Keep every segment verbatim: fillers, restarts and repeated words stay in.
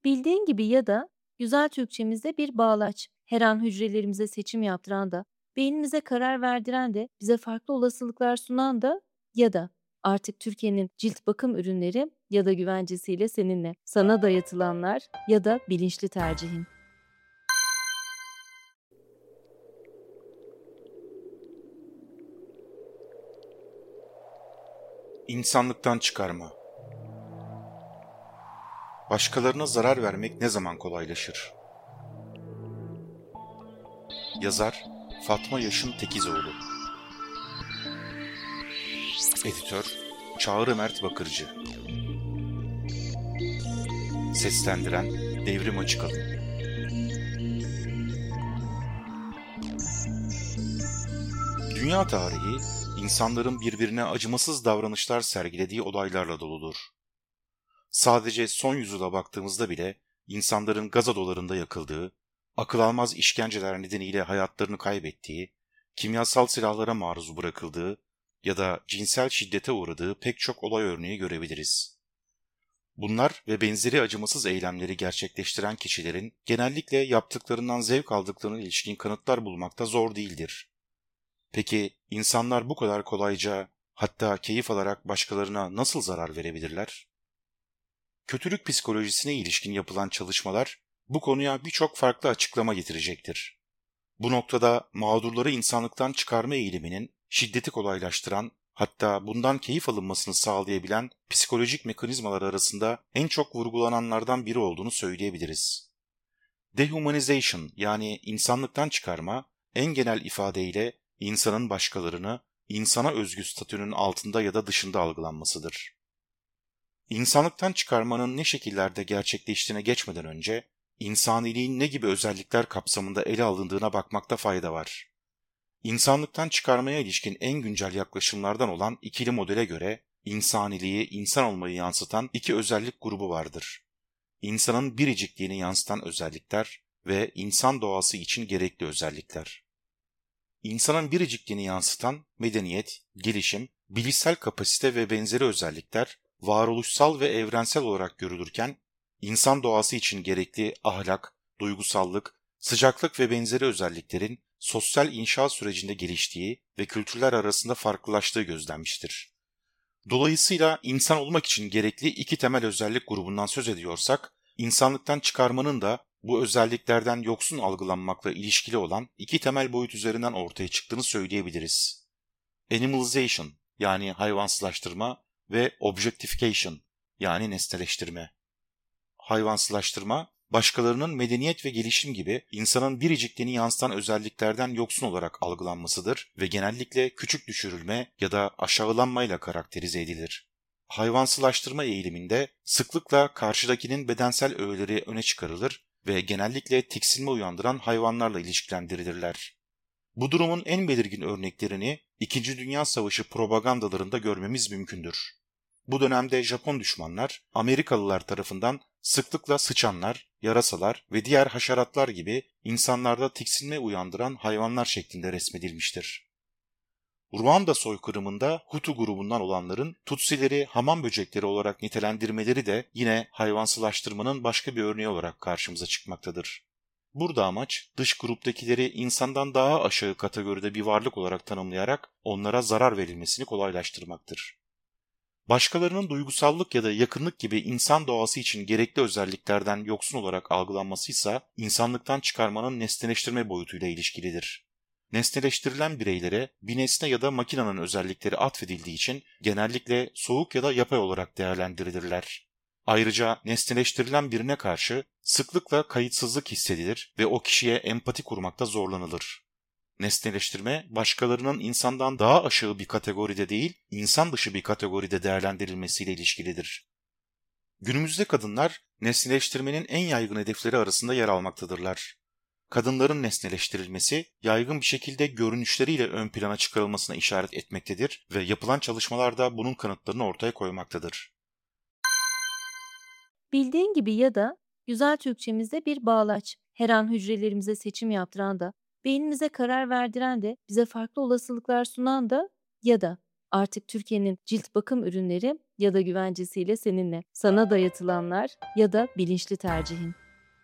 Bildiğin gibi ya da güzel Türkçemizde bir bağlaç. Her an hücrelerimize seçim yaptıran da, beynimize karar verdiren de, bize farklı olasılıklar sunan da ya da artık Türkiye'nin cilt bakım ürünleri ya da güvencesiyle seninle. Sana dayatılanlar ya da bilinçli tercihin. İnsanlıktan çıkarma. Başkalarına zarar vermek ne zaman kolaylaşır? Yazar Fatma Yaşın Tekizoğlu. Editör Çağrı Mert Bakırcı. Seslendiren Devrim Açıkalın. Dünya tarihi, insanların birbirine acımasız davranışlar sergilediği olaylarla doludur. Sadece son yüzyıla baktığımızda bile insanların gaz odalarında yakıldığı, akıl almaz işkenceler nedeniyle hayatlarını kaybettiği, kimyasal silahlara maruz bırakıldığı ya da cinsel şiddete uğradığı pek çok olay örneği görebiliriz. Bunlar ve benzeri acımasız eylemleri gerçekleştiren kişilerin genellikle yaptıklarından zevk aldıklarına ilişkin kanıtlar bulmakta zor değildir. Peki insanlar bu kadar kolayca, hatta keyif alarak başkalarına nasıl zarar verebilirler? Kötülük psikolojisine ilişkin yapılan çalışmalar bu konuya birçok farklı açıklama getirecektir. Bu noktada mağdurları insanlıktan çıkarma eğiliminin şiddeti kolaylaştıran, hatta bundan keyif alınmasını sağlayabilen psikolojik mekanizmalar arasında en çok vurgulananlardan biri olduğunu söyleyebiliriz. Dehumanization, yani insanlıktan çıkarma, en genel ifadeyle insanın başkalarını insana özgü statünün altında ya da dışında algılanmasıdır. İnsanlıktan çıkarmanın ne şekillerde gerçekleştiğine geçmeden önce, insaniliğin ne gibi özellikler kapsamında ele alındığına bakmakta fayda var. İnsanlıktan çıkarmaya ilişkin en güncel yaklaşımlardan olan ikili modele göre, insaniliği, insan olmayı yansıtan iki özellik grubu vardır. İnsanın biricikliğini yansıtan özellikler ve insan doğası için gerekli özellikler. İnsanın biricikliğini yansıtan medeniyet, gelişim, bilişsel kapasite ve benzeri özellikler varoluşsal ve evrensel olarak görülürken, insan doğası için gerekli ahlak, duygusallık, sıcaklık ve benzeri özelliklerin sosyal inşa sürecinde geliştiği ve kültürler arasında farklılaştığı gözlenmiştir. Dolayısıyla insan olmak için gerekli iki temel özellik grubundan söz ediyorsak, insanlıktan çıkarmanın da bu özelliklerden yoksun algılanmakla ilişkili olan iki temel boyut üzerinden ortaya çıktığını söyleyebiliriz. Animalization, yani hayvansızlaştırma ve objectification, yani nesneleştirme. Hayvansızlaştırma, başkalarının medeniyet ve gelişim gibi insanın biricikliğini yansıtan özelliklerden yoksun olarak algılanmasıdır ve genellikle küçük düşürülme ya da aşağılanmayla karakterize edilir. Hayvansızlaştırma eğiliminde sıklıkla karşıdakinin bedensel öğeleri öne çıkarılır ve genellikle tiksinme uyandıran hayvanlarla ilişkilendirilirler. Bu durumun en belirgin örneklerini İkinci Dünya Savaşı propagandalarında görmemiz mümkündür. Bu dönemde Japon düşmanlar Amerikalılar tarafından sıklıkla sıçanlar, yarasalar ve diğer haşeratlar gibi insanlarda tiksinme uyandıran hayvanlar şeklinde resmedilmiştir. Ruanda soykırımında Hutu grubundan olanların Tutsileri hamam böcekleri olarak nitelendirmeleri de yine hayvansılaştırmanın başka bir örneği olarak karşımıza çıkmaktadır. Burada amaç dış gruptakileri insandan daha aşağı kategoride bir varlık olarak tanımlayarak onlara zarar verilmesini kolaylaştırmaktır. Başkalarının duygusallık ya da yakınlık gibi insan doğası için gerekli özelliklerden yoksun olarak algılanmasıysa insanlıktan çıkarmanın nesneleştirme boyutuyla ilişkilidir. Nesneleştirilen bireylere bir nesne ya da makinenin özellikleri atfedildiği için genellikle soğuk ya da yapay olarak değerlendirilirler. Ayrıca nesneleştirilen birine karşı sıklıkla kayıtsızlık hissedilir ve o kişiye empati kurmakta zorlanılır. Nesneleştirme, başkalarının insandan daha aşağı bir kategoride değil, insan dışı bir kategoride değerlendirilmesiyle ilişkilidir. Günümüzde kadınlar nesneleştirmenin en yaygın hedefleri arasında yer almaktadırlar. Kadınların nesneleştirilmesi, yaygın bir şekilde görünüşleriyle ön plana çıkarılmasına işaret etmektedir ve yapılan çalışmalar da bunun kanıtlarını ortaya koymaktadır. Bildiğin gibi ya da güzel Türkçemizde bir bağlaç. Her an hücrelerimize seçim yaptıran da, beynimize karar verdiren de, bize farklı olasılıklar sunan da ya da Artık Türkiye'nin cilt bakım ürünleri ya da güvencesiyle seninle. Sana dayatılanlar ya da bilinçli tercihin.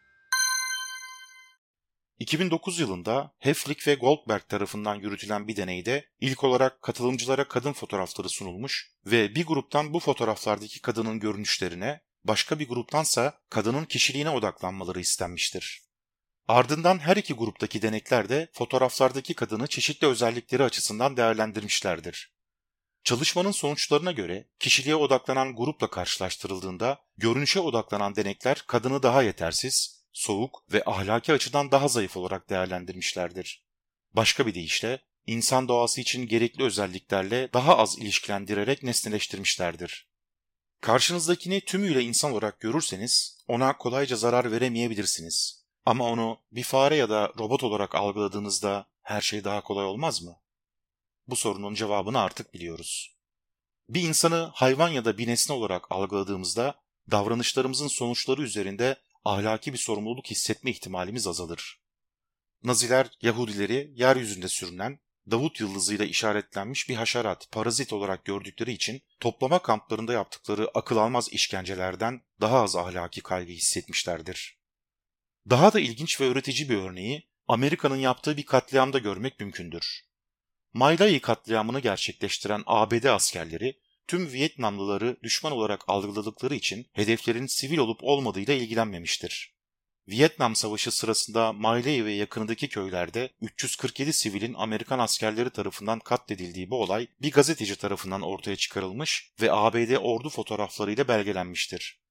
iki bin dokuz yılında Heflik ve Goldberg tarafından yürütülen bir deneyde ilk olarak katılımcılara kadın fotoğrafları sunulmuş ve bir gruptan bu fotoğraflardaki kadının görünüşlerine, başka bir gruptansa kadının kişiliğine odaklanmaları istenmiştir. Ardından her iki gruptaki denekler de fotoğraflardaki kadını çeşitli özellikleri açısından değerlendirmişlerdir. Çalışmanın sonuçlarına göre kişiliğe odaklanan grupla karşılaştırıldığında görünüşe odaklanan denekler kadını daha yetersiz, soğuk ve ahlaki açıdan daha zayıf olarak değerlendirmişlerdir. Başka bir deyişle insan doğası için gerekli özelliklerle daha az ilişkilendirerek nesneleştirmişlerdir. Karşınızdakini tümüyle insan olarak görürseniz ona kolayca zarar veremeyebilirsiniz. Ama onu bir fare ya da robot olarak algıladığınızda her şey daha kolay olmaz mı? Bu sorunun cevabını artık biliyoruz. Bir insanı hayvan ya da bir nesne olarak algıladığımızda davranışlarımızın sonuçları üzerinde ahlaki bir sorumluluk hissetme ihtimalimiz azalır. Naziler Yahudileri yeryüzünde sürünen, Davut yıldızıyla işaretlenmiş bir haşerat, parazit olarak gördükleri için toplama kamplarında yaptıkları akıl almaz işkencelerden daha az ahlaki kaygı hissetmişlerdir. Daha da ilginç ve öğretici bir örneği Amerika'nın yaptığı bir katliamda görmek mümkündür. My Lai katliamını gerçekleştiren A B D askerleri tüm Vietnamlıları düşman olarak algıladıkları için hedeflerin sivil olup olmadığıyla ilgilenmemiştir. Vietnam Savaşı sırasında My Lai ve yakınındaki köylerde üç yüz kırk yedi sivilin Amerikan askerleri tarafından katledildiği bu olay bir gazeteci tarafından ortaya çıkarılmış ve A B D ordu fotoğraflarıyla belgelenmiştir.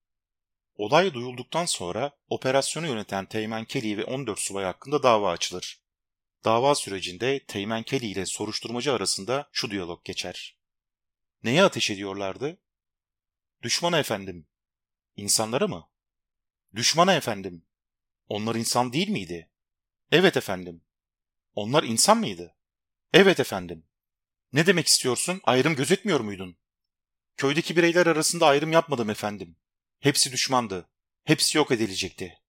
Olay duyulduktan sonra operasyonu yöneten Teğmen Kelly ve on dört subay hakkında dava açılır. Dava sürecinde Teğmen Kelly ile soruşturmacı arasında şu diyalog geçer. Neye ateş ediyorlardı? Düşmana efendim. İnsanlara mı? Düşmana efendim. Onlar insan değil miydi? Evet efendim. Onlar insan mıydı? Evet efendim. Ne demek istiyorsun? Ayrım gözetmiyor muydun? Köydeki bireyler arasında ayrım yapmadım efendim. Hepsi düşmandı. Hepsi yok edilecekti.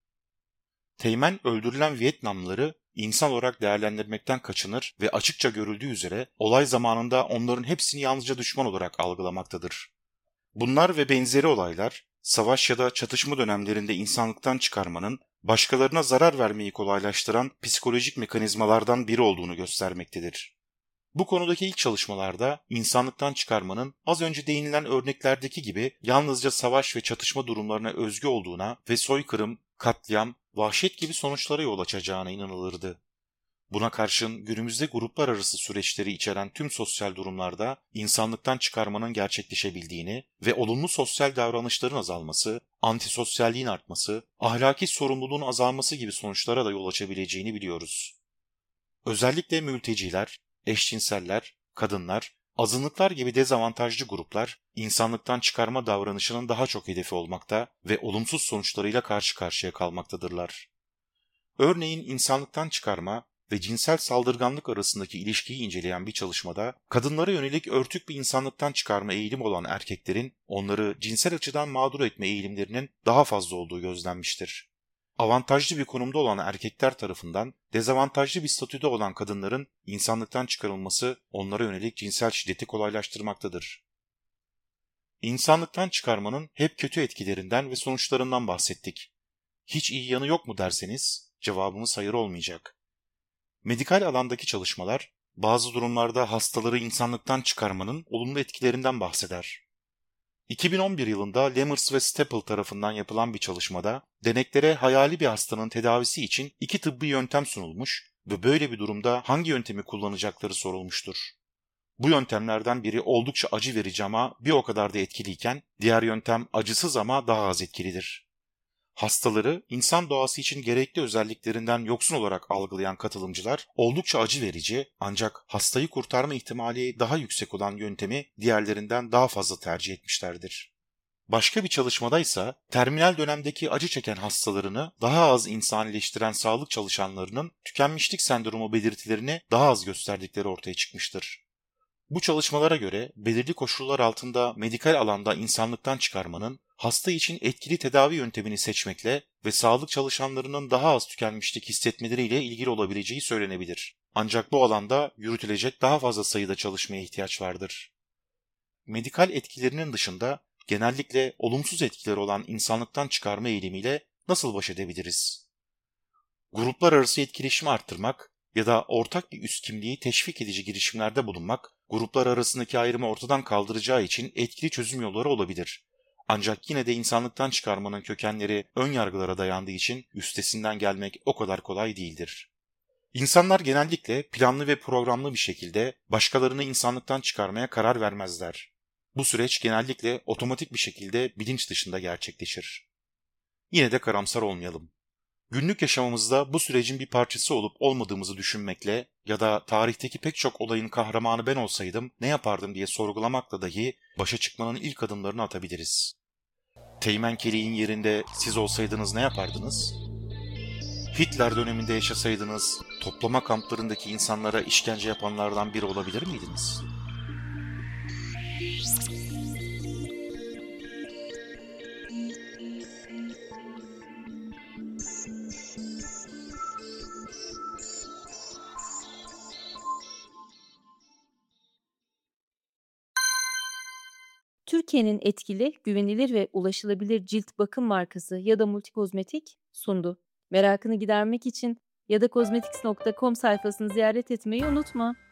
Teğmen öldürülen Vietnamlıları insan olarak değerlendirmekten kaçınır ve açıkça görüldüğü üzere olay zamanında onların hepsini yalnızca düşman olarak algılamaktadır. Bunlar ve benzeri olaylar, savaş ya da çatışma dönemlerinde insanlıktan çıkarmanın başkalarına zarar vermeyi kolaylaştıran psikolojik mekanizmalardan biri olduğunu göstermektedir. Bu konudaki ilk çalışmalarda insanlıktan çıkarmanın az önce değinilen örneklerdeki gibi yalnızca savaş ve çatışma durumlarına özgü olduğuna ve soykırım, katliam, vahşet gibi sonuçlara yol açacağına inanılırdı. Buna karşın günümüzde gruplar arası süreçleri içeren tüm sosyal durumlarda insanlıktan çıkarmanın gerçekleşebildiğini ve olumlu sosyal davranışların azalması, antisosyalliğin artması, ahlaki sorumluluğun azalması gibi sonuçlara da yol açabileceğini biliyoruz. Özellikle mülteciler, eşcinseller, kadınlar, azınlıklar gibi dezavantajlı gruplar insanlıktan çıkarma davranışının daha çok hedefi olmakta ve olumsuz sonuçlarıyla karşı karşıya kalmaktadırlar. Örneğin insanlıktan çıkarma ve cinsel saldırganlık arasındaki ilişkiyi inceleyen bir çalışmada kadınlara yönelik örtük bir insanlıktan çıkarma eğilimi olan erkeklerin onları cinsel açıdan mağdur etme eğilimlerinin daha fazla olduğu gözlenmiştir. Avantajlı bir konumda olan erkekler tarafından dezavantajlı bir statüde olan kadınların insanlıktan çıkarılması onlara yönelik cinsel şiddeti kolaylaştırmaktadır. İnsanlıktan çıkarmanın hep kötü etkilerinden ve sonuçlarından bahsettik. Hiç iyi yanı yok mu derseniz cevabımız hayır olmayacak. Medikal alandaki çalışmalar bazı durumlarda hastaları insanlıktan çıkarmanın olumlu etkilerinden bahseder. iki bin on bir yılında Lemers ve Staple tarafından yapılan bir çalışmada deneklere hayali bir hastanın tedavisi için iki tıbbi yöntem sunulmuş ve böyle bir durumda hangi yöntemi kullanacakları sorulmuştur. Bu yöntemlerden biri oldukça acı verici ama bir o kadar da etkiliyken diğer yöntem acısız ama daha az etkilidir. Hastaları insan doğası için gerekli özelliklerinden yoksun olarak algılayan katılımcılar oldukça acı verici ancak hastayı kurtarma ihtimali daha yüksek olan yöntemi diğerlerinden daha fazla tercih etmişlerdir. Başka bir çalışmada ise terminal dönemdeki acı çeken hastalarını daha az insanileştiren sağlık çalışanlarının tükenmişlik sendromu belirtilerini daha az gösterdikleri ortaya çıkmıştır. Bu çalışmalara göre belirli koşullar altında medikal alanda insanlıktan çıkarmanın hasta için etkili tedavi yöntemini seçmekle ve sağlık çalışanlarının daha az tükenmişlik hissetmeleriyle ilgili olabileceği söylenebilir. Ancak bu alanda yürütülecek daha fazla sayıda çalışmaya ihtiyaç vardır. Medikal etkilerinin dışında genellikle olumsuz etkileri olan insanlıktan çıkarma eğilimiyle nasıl baş edebiliriz? Gruplar arası etkileşimi arttırmak ya da ortak bir üst kimliği teşvik edici girişimlerde bulunmak, gruplar arasındaki ayrımı ortadan kaldıracağı için etkili çözüm yolları olabilir. Ancak yine de insanlıktan çıkarmanın kökenleri ön yargılara dayandığı için üstesinden gelmek o kadar kolay değildir. İnsanlar genellikle planlı ve programlı bir şekilde başkalarını insanlıktan çıkarmaya karar vermezler. Bu süreç genellikle otomatik bir şekilde bilinç dışında gerçekleşir. Yine de karamsar olmayalım. Günlük yaşamımızda bu sürecin bir parçası olup olmadığımızı düşünmekle ya da tarihteki pek çok olayın kahramanı ben olsaydım ne yapardım diye sorgulamakla dahi başa çıkmanın ilk adımlarını atabiliriz. Teğmen Keliğin yerinde siz olsaydınız ne yapardınız? Hitler döneminde yaşasaydınız toplama kamplarındaki insanlara işkence yapanlardan biri olabilir miydiniz? Türkiye'nin etkili, güvenilir ve ulaşılabilir cilt bakım markası ya da multikozmetik sundu. Merakını gidermek için ya da kozmetiks nokta com sayfasını ziyaret etmeyi unutma.